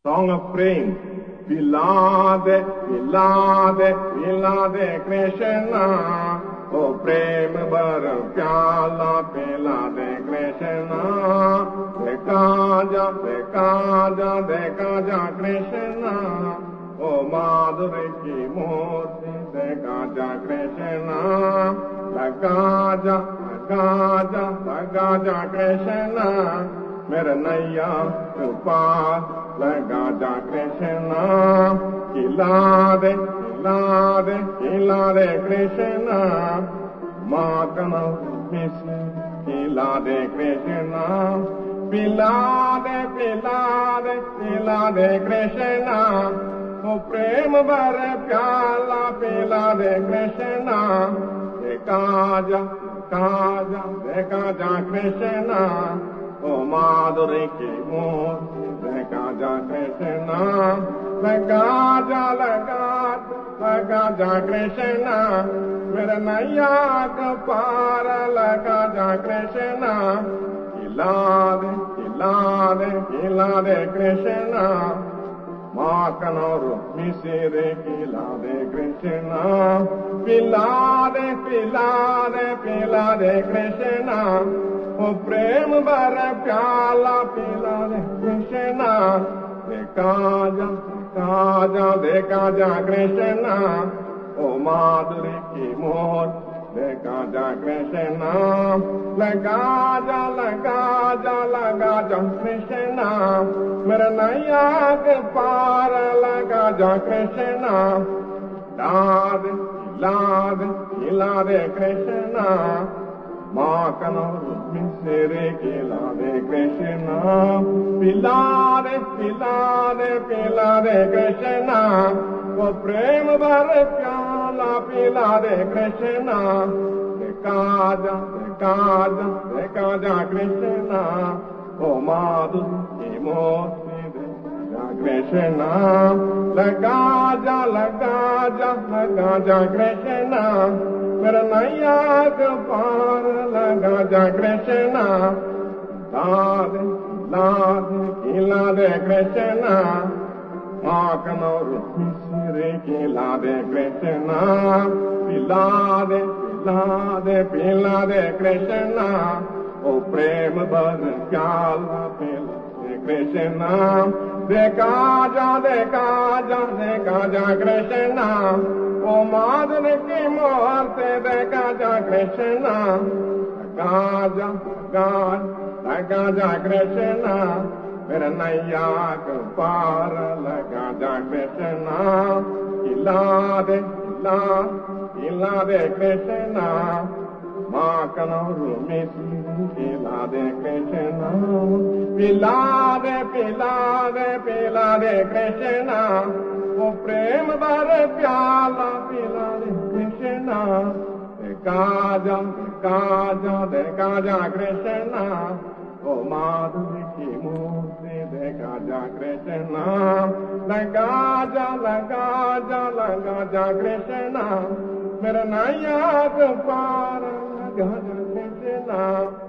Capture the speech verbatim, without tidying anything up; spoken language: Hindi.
Song of praying. Pilade, Pilade, Pilade Krishna. O prem bar pyala Pilade Krishna. Dekaja, Dekaja, Dekaja Krishna. O Madhuri ki murti Dekaja Krishna. Dekaja, Dekaja, Dekaja Krishna. मेरा नैया कृपा लगा जा कृष्णा खिला दे खिला दे खिला दे कृष्णा माँ कना मिस खिला दे कृष्णा पिला दे पिला दे पिला दे कृष्णा ओ प्रेम भर प्याला पिला दे कृष्णा देखा जा देखा जा देखा जा Krishna O Madhuri ki murti Lagaja Krishna Lagaja Lagaja Lagaja Krishna Mera naiya kapara Lagaja Krishna Khilade Khilade Khilade Krishna Makanoru misire Khilade Krishna Pilade Pilade Pilade Krishna O prem bar pyala pilade Krishna Dekaja, Dekaja, Dekaja Krishna O Madhuri ki mor Dekaja Krishna Lagaja, Lagaja, Lagaja Krishna Mera naiya ke par Lagaja Krishna Lade, Lade, Lade Krishna माँ कनौर मिसरे खिला दे कृष्णा पिला दे पिला दे पिला दे कृष्णा वो प्रेम भर प्याला पिला दे कृष्णा देखा जा देखा जा देखा जा कृष्णा ओ माधु की मोती देखा कृष्णा लगा जा लगा जा लगा जा कृष्णा मेरा नैया पार लगा जा कृष्णा लादे लादे खिला दे कृष्णा माँ कनौर मिसरे खिला दे कृष्णा पिला दे पिला दे पिला दे कृष्णा ओ प्रेम भर प्याला पिला दे कृष्णा देखा जा देखा जा देखा जा Krishna O Madhuri ki murti देखा जा Krishna Lagaja, Lagaja, Lagaja Krishna मेरा नैया पार लगा जा कृष्णा खिला दे खिला खिला दे कृष्णा माँ कनौरू मिसरी खिला दे कृष्णा पिला दे पिला दे पिला दे कृष्णा वो प्रेम भर प्याला पिला दे कृष्णा देखा जा देखा जा देखा जा कृष्णा ओ माधुरी की मूर्ति देखा जा कृष्णा लगा जा लगा जा लगा जा कृष्णा मेरा नैया पार लगा जा कृष्णा